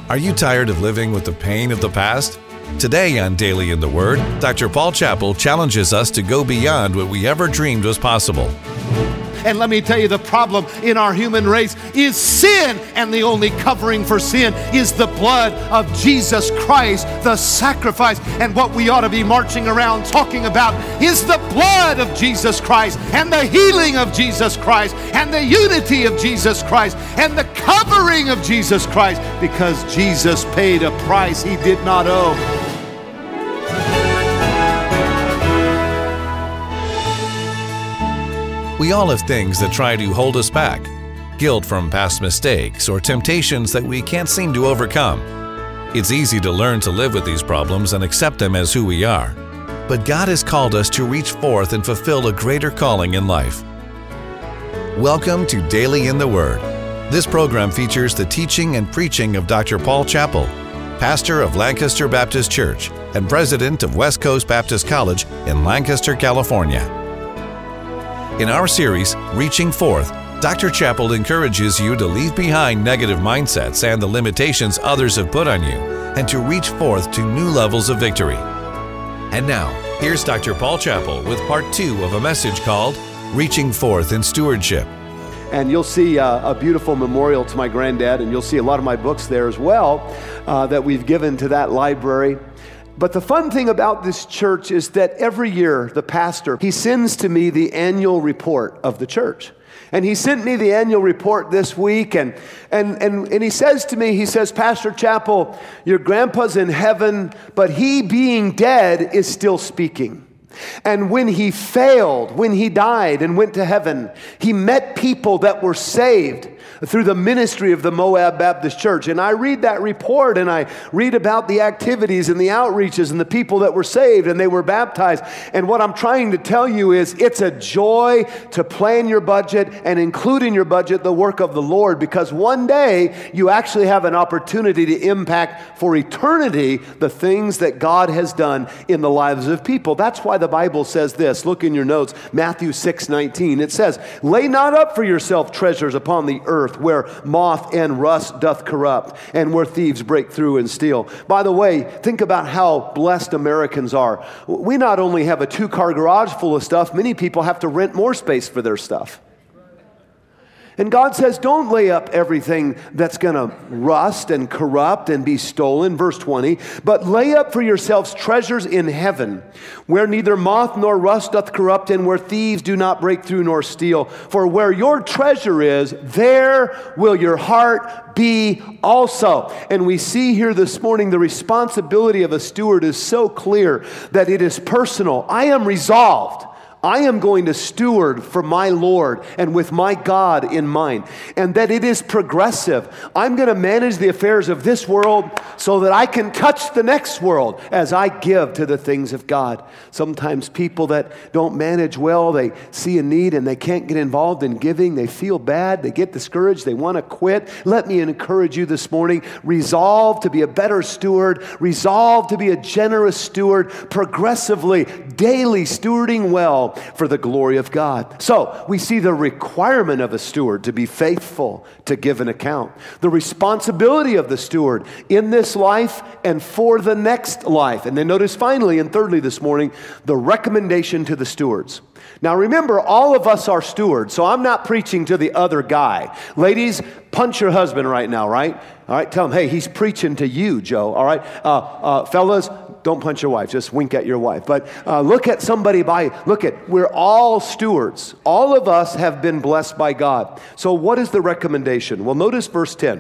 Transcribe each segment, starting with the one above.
Are you tired of living with the pain of the past? Today on Daily in the Word, Dr. Paul Chappell challenges us to go beyond what we ever dreamed was possible. And let me tell you, the problem in our human race is sin, and the only covering for sin is the blood of Jesus Christ, the sacrifice. And what we ought to be marching around talking about is the blood of Jesus Christ, and the healing of Jesus Christ, and the unity of Jesus Christ, and the covering of Jesus Christ, because Jesus paid a price he did not owe. We all have things that try to hold us back. Guilt from past mistakes or temptations that we can't seem to overcome. It's easy to learn to live with these problems and accept them as who we are. But God has called us to reach forth and fulfill a greater calling in life. Welcome to Daily in the Word. This program features the teaching and preaching of Dr. Paul Chappell, pastor of Lancaster Baptist Church and president of West Coast Baptist College in Lancaster, California. In our series, Reaching Forth, Dr. Chappell encourages you to leave behind negative mindsets and the limitations others have put on you, and to reach forth to new levels of victory. And now, here's Dr. Paul Chappell with part 2 of a message called Reaching Forth in Stewardship. And you'll see a beautiful memorial to my granddad, and you'll see a lot of my books there as well that we've given to that library. But the fun thing about this church is that every year, the pastor, he sends to me the annual report of the church. And he sent me the annual report this week, and he says to me, he says, Pastor Chappell, your grandpa's in heaven, but he being dead is still speaking. And when he failed, when he died and went to heaven, he met people that were saved through the ministry of the Moab Baptist Church. And I read that report, and I read about the activities and the outreaches and the people that were saved and they were baptized. And what I'm trying to tell you is it's a joy to plan your budget and include in your budget the work of the Lord, because one day you actually have an opportunity to impact for eternity the things that God has done in the lives of people. That's why the Bible says this. Look in your notes, Matthew 6:19. It says, lay not up for yourself treasures upon the earth, where moth and rust doth corrupt, and where thieves break through and steal. By the way, think about how blessed Americans are. We not only have a 2-car garage full of stuff, many people have to rent more space for their stuff. And God says, don't lay up everything that's going to rust and corrupt and be stolen, verse 20, but lay up for yourselves treasures in heaven, where neither moth nor rust doth corrupt, and where thieves do not break through nor steal. For where your treasure is, there will your heart be also. And we see here this morning the responsibility of a steward is so clear that it is personal. I am resolved. I am going to steward for my Lord and with my God in mind, and that it is progressive. I'm going to manage the affairs of this world so that I can touch the next world as I give to the things of God. Sometimes people that don't manage well, they see a need and they can't get involved in giving. They feel bad. They get discouraged. They want to quit. Let me encourage you this morning. Resolve to be a better steward. Resolve to be a generous steward, progressively, daily stewarding well for the glory of God. So we see the requirement of a steward to be faithful to give an account. The responsibility of the steward in this life and for the next life. And then notice finally and thirdly this morning, the recommendation to the stewards. Now remember, all of us are stewards, so I'm not preaching to the other guy. Ladies, punch your husband right now, right? All right, tell him, hey, he's preaching to you, Joe, all right? Fellas, don't punch your wife, just wink at your wife. But look at somebody we're all stewards. All of us have been blessed by God. So what is the recommendation? Well, notice verse 10.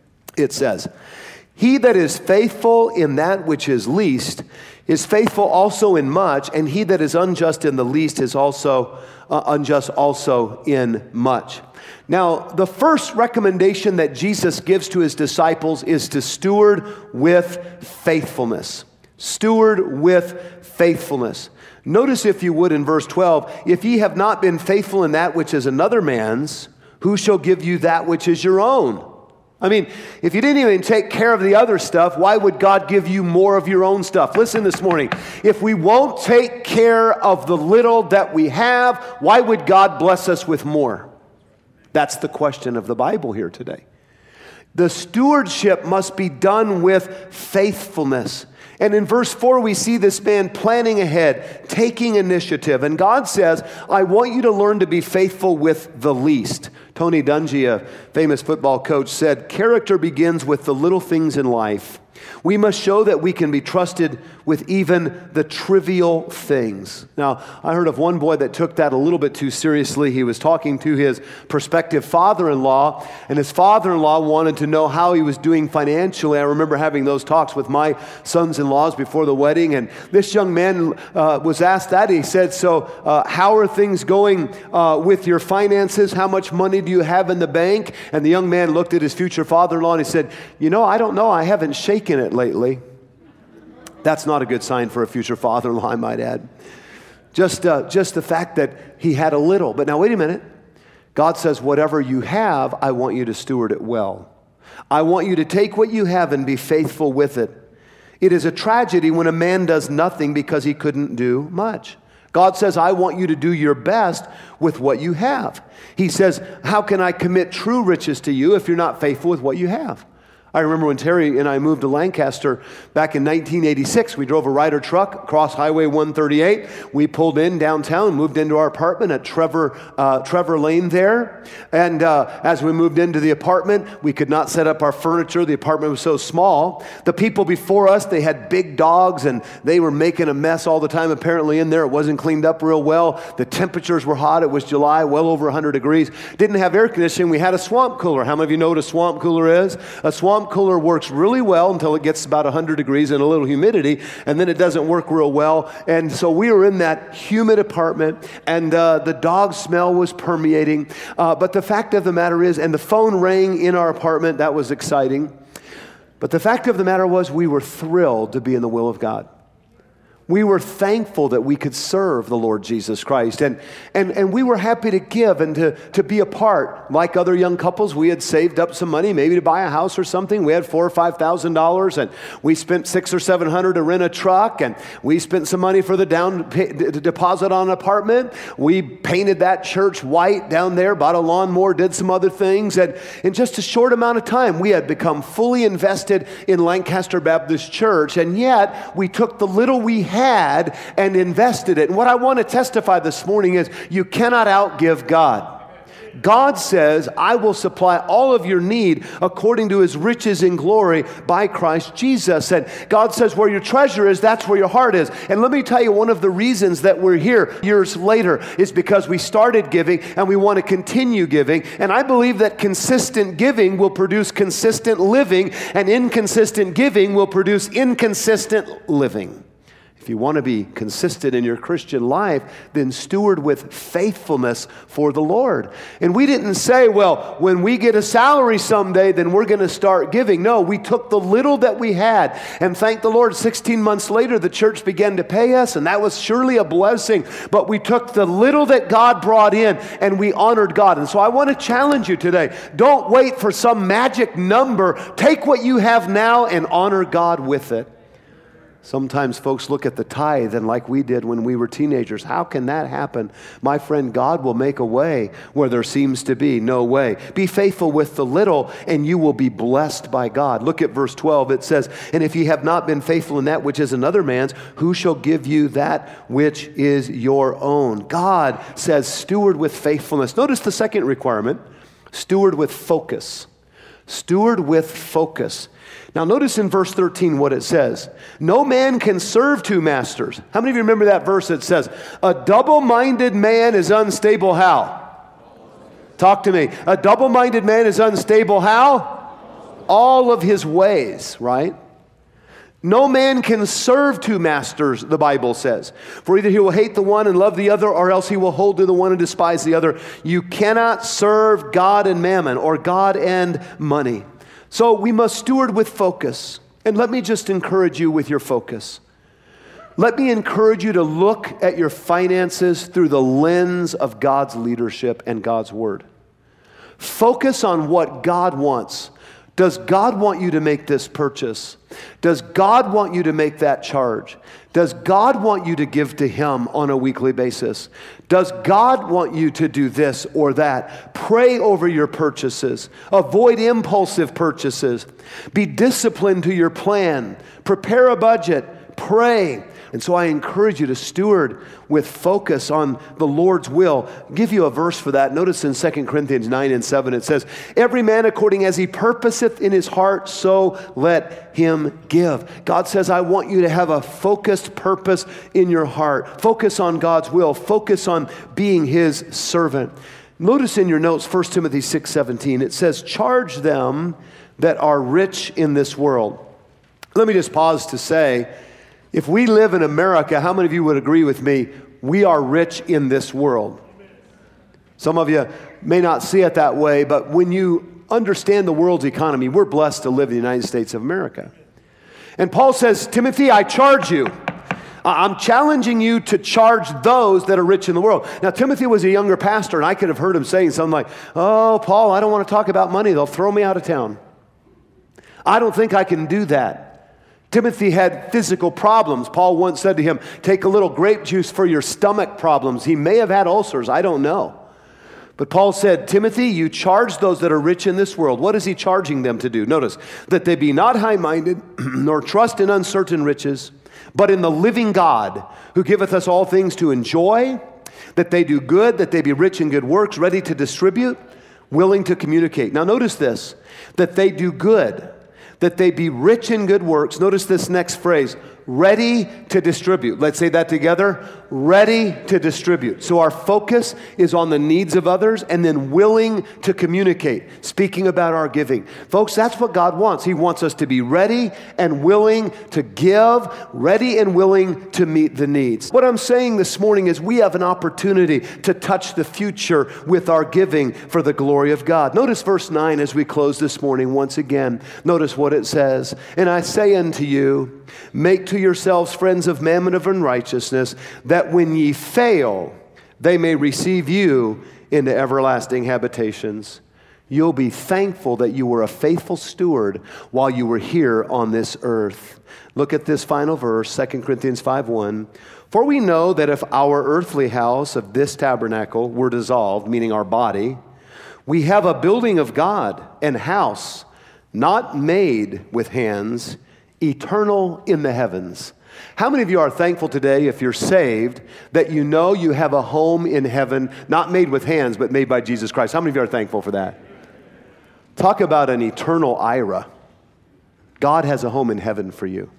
It says, he that is faithful in that which is least is faithful also in much, and he that is unjust in the least is also unjust also in much. Now, the first recommendation that Jesus gives to his disciples is to steward with faithfulness. Steward with faithfulness. Notice, if you would, in verse 12, if ye have not been faithful in that which is another man's, who shall give you that which is your own? I mean, if you didn't even take care of the other stuff, why would God give you more of your own stuff? Listen this morning, if we won't take care of the little that we have, why would God bless us with more? That's the question of the Bible here today. The stewardship must be done with faithfulness. And in verse 4, we see this man planning ahead, taking initiative. And God says, I want you to learn to be faithful with the least. Tony Dungy, a famous football coach, said, character begins with the little things in life. We must show that we can be trusted with even the trivial things. Now, I heard of one boy that took that a little bit too seriously. He was talking to his prospective father-in-law, and his father-in-law wanted to know how he was doing financially. I remember having those talks with my sons-in-laws before the wedding, and this young man was asked that. He said, so how are things going with your finances? How much money do you have in the bank? And the young man looked at his future father-in-law and he said, I don't know. I haven't shaken it lately. That's not a good sign for a future father-in-law, I might add. Just the fact that he had a little. But now wait a minute. God says, whatever you have, I want you to steward it well. I want you to take what you have and be faithful with it. It is a tragedy when a man does nothing because he couldn't do much. God says, I want you to do your best with what you have. He says, how can I commit true riches to you if you're not faithful with what you have? I remember when Terry and I moved to Lancaster back in 1986, we drove a Ryder truck across Highway 138. We pulled in downtown, moved into our apartment at Trevor Lane there. And as we moved into the apartment, we could not set up our furniture. The apartment was so small. The people before us, they had big dogs and they were making a mess all the time apparently in there. It wasn't cleaned up real well. The temperatures were hot. It was July, well over 100 degrees. Didn't have air conditioning. We had a swamp cooler. How many of you know what a swamp cooler is? A swamp cooler works really well until it gets about 100 degrees and a little humidity, and then it doesn't work real well. And so we were in that humid apartment, and the dog smell was permeating. But the fact of the matter is, and the phone rang in our apartment, that was exciting. But the fact of the matter was, we were thrilled to be in the will of God. We were thankful that we could serve the Lord Jesus Christ. And we were happy to give and to be a part. Like other young couples, we had saved up some money, maybe to buy a house or something. We had $4,000 or $5,000, and we spent $600 or $700 to rent a truck, and we spent some money for the deposit on an apartment. We painted that church white down there, bought a lawnmower, did some other things, and in just a short amount of time, we had become fully invested in Lancaster Baptist Church, and yet we took the little we had and invested it. And what I want to testify this morning is you cannot outgive God. God says, I will supply all of your need according to his riches in glory by Christ Jesus. And God says, where your treasure is, that's where your heart is. And let me tell you, one of the reasons that we're here years later is because we started giving and we want to continue giving. And I believe that consistent giving will produce consistent living, and inconsistent giving will produce inconsistent living. If you want to be consistent in your Christian life, then steward with faithfulness for the Lord. And we didn't say, well, when we get a salary someday, then we're going to start giving. No, we took the little that we had, and thank the Lord, 16 months later, the church began to pay us, and that was surely a blessing. But we took the little that God brought in, and we honored God. And so I want to challenge you today. Don't wait for some magic number. Take what you have now and honor God with it. Sometimes folks look at the tithe and like we did when we were teenagers. How can that happen? My friend, God will make a way where there seems to be no way. Be faithful with the little and you will be blessed by God. Look at verse 12. It says, and if ye have not been faithful in that which is another man's, who shall give you that which is your own? God says steward with faithfulness. Notice the second requirement, steward with focus. Steward with focus. Now notice in verse 13 what it says. No man can serve two masters. How many of you remember that verse that says, a double-minded man is unstable how? Talk to me. A double-minded man is unstable how? All of his ways, right? No man can serve two masters, the Bible says. For either he will hate the one and love the other, or else he will hold to the one and despise the other. You cannot serve God and mammon, or God and money. So we must steward with focus. And let me just encourage you with your focus. Let me encourage you to look at your finances through the lens of God's leadership and God's word. Focus on what God wants. Does God want you to make this purchase? Does God want you to make that charge? Does God want you to give to Him on a weekly basis? Does God want you to do this or that? Pray over your purchases. Avoid impulsive purchases. Be disciplined to your plan. Prepare a budget. Pray. And so I encourage you to steward with focus on the Lord's will. I'll give you a verse for that. Notice in 2 Corinthians 9 and 7, it says, every man according as he purposeth in his heart, so let him give. God says, I want you to have a focused purpose in your heart. Focus on God's will. Focus on being His servant. Notice in your notes, 1 Timothy 6:17, it says, charge them that are rich in this world. Let me just pause to say, if we live in America, how many of you would agree with me? We are rich in this world. Some of you may not see it that way, but when you understand the world's economy, we're blessed to live in the United States of America. And Paul says, Timothy, I charge you. I'm challenging you to charge those that are rich in the world. Now, Timothy was a younger pastor, and I could have heard him saying something like, oh, Paul, I don't want to talk about money. They'll throw me out of town. I don't think I can do that. Timothy had physical problems. Paul once said to him, take a little grape juice for your stomach problems. He may have had ulcers. I don't know. But Paul said, Timothy, you charge those that are rich in this world. What is he charging them to do? Notice, that they be not high-minded, nor trust in uncertain riches, but in the living God, who giveth us all things to enjoy, that they do good, that they be rich in good works, ready to distribute, willing to communicate. Now notice this, that they do good, that they be rich in good works. Notice this next phrase, ready to distribute. Let's say that together, ready to distribute. So our focus is on the needs of others and then willing to communicate, speaking about our giving. Folks, that's what God wants. He wants us to be ready and willing to give, ready and willing to meet the needs. What I'm saying this morning is we have an opportunity to touch the future with our giving for the glory of God. Notice verse 9 as we close this morning once again. Notice what it says. And I say unto you, make to yourselves friends of mammon of unrighteousness, that when ye fail, they may receive you into everlasting habitations. You'll be thankful that you were a faithful steward while you were here on this earth. Look at this final verse, 2 Corinthians 5:1. For we know that if our earthly house of this tabernacle were dissolved, meaning our body, we have a building of God, an house not made with hands, eternal in the heavens. How many of you are thankful today, if you're saved, that you know you have a home in heaven, not made with hands, but made by Jesus Christ? How many of you are thankful for that? Talk about an eternal IRA. God has a home in heaven for you.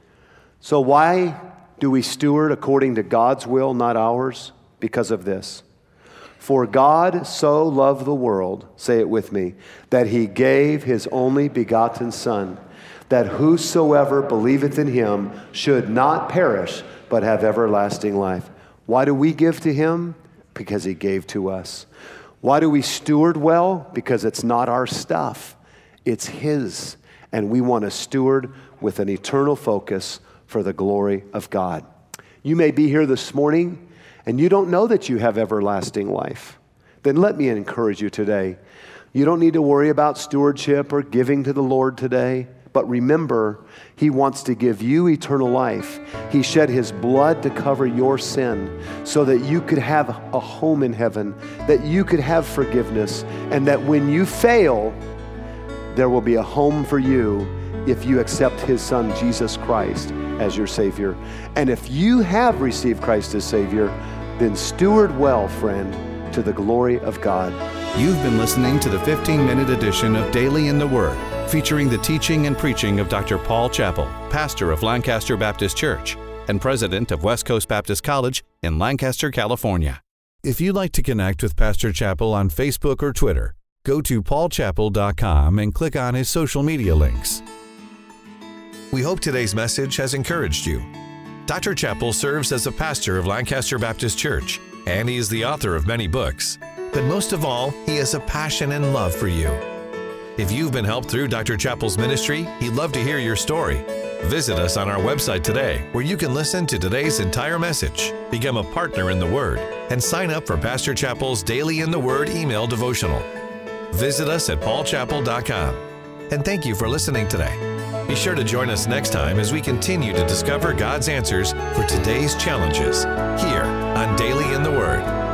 So why do we steward according to God's will, not ours? Because of this. For God so loved the world, say it with me, that He gave His only begotten Son, that whosoever believeth in Him should not perish, but have everlasting life. Why do we give to Him? Because He gave to us. Why do we steward well? Because it's not our stuff. It's His. And we want to steward with an eternal focus for the glory of God. You may be here this morning and you don't know that you have everlasting life. Then let me encourage you today. You don't need to worry about stewardship or giving to the Lord today. But remember, He wants to give you eternal life. He shed His blood to cover your sin so that you could have a home in heaven, that you could have forgiveness, and that when you fail, there will be a home for you if you accept His Son, Jesus Christ, as your Savior. And if you have received Christ as Savior, then steward well, friend, to the glory of God. You've been listening to the 15-minute edition of Daily in the Word, featuring the teaching and preaching of Dr. Paul Chappell, pastor of Lancaster Baptist Church and president of West Coast Baptist College in Lancaster, California. If you'd like to connect with Pastor Chappell on Facebook or Twitter, go to paulchappell.com and click on his social media links. We hope today's message has encouraged you. Dr. Chappell serves as a pastor of Lancaster Baptist Church, and he is the author of many books. But most of all, he has a passion and love for you. If you've been helped through Dr. Chappell's ministry, he'd love to hear your story. Visit us on our website today, where you can listen to today's entire message, become a partner in the Word, and sign up for Pastor Chappell's Daily in the Word email devotional. Visit us at paulchappell.com. And thank you for listening today. Be sure to join us next time as we continue to discover God's answers for today's challenges here on Daily in the Word.